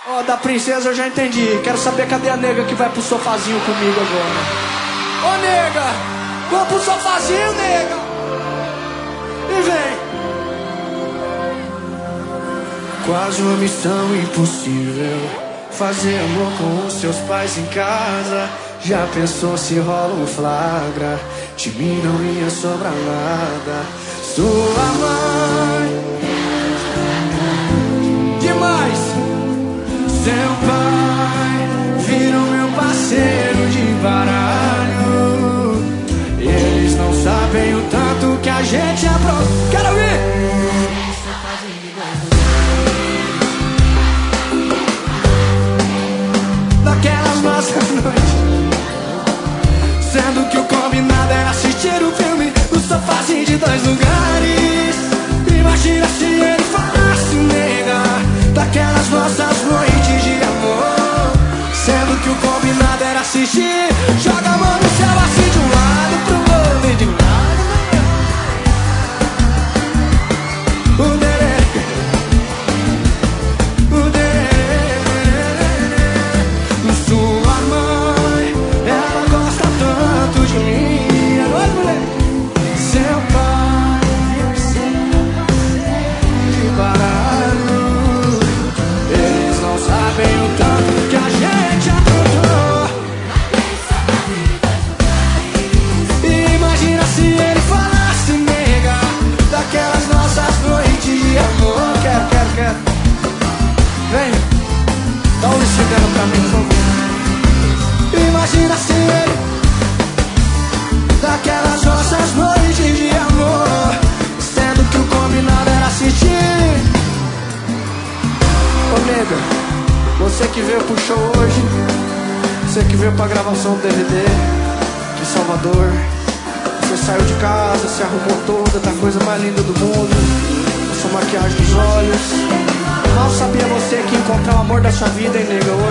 Ó, da princesa eu já entendi. Quero saber cadê a nega que vai pro sofazinho comigo agora. Ô, nega, vamos pro sofazinho, nega. E vem. Quase uma missão impossível, fazer amor com os seus pais em casa. Já pensou se rola um flagra? De mim não ia sobrar nada. Sua mãe, demais. seu pai, viram meu parceiro de baralho. Eles não sabem o tanto que a gente apronta. Quero ouvir. Daquelas nossas noites, sendo que o combinado era assistir o filme no sofazinho de 2 lugares. Imagina se ele falasse, nega, daquelas nossas noites de amor, sendo que o combinado era assistir. Joga a mão no céu assim de um lado pro outro e de um lado o derê, o derê. Sua mãe, ela gosta tanto de mim. Agora, mulher. Seu pai, de baralho. Eles não sabem o tanto que a gente aprontou. Imagina se ele falasse, nega, daquelas nossas noites de amor. Quero. Vem, dá um listigando pra mim, por favor. Imagina se ele, daquelas nossas noites de amor, sendo que o combinado era assistir. Ô, nega, você que veio pro show hoje, você que veio pra gravação do DVD de Salvador, você saiu de casa, se arrumou toda, tá a coisa mais linda do mundo, essa maquiagem nos olhos. Mal sabia você que ia encontrar o amor da sua vida, hein, nega,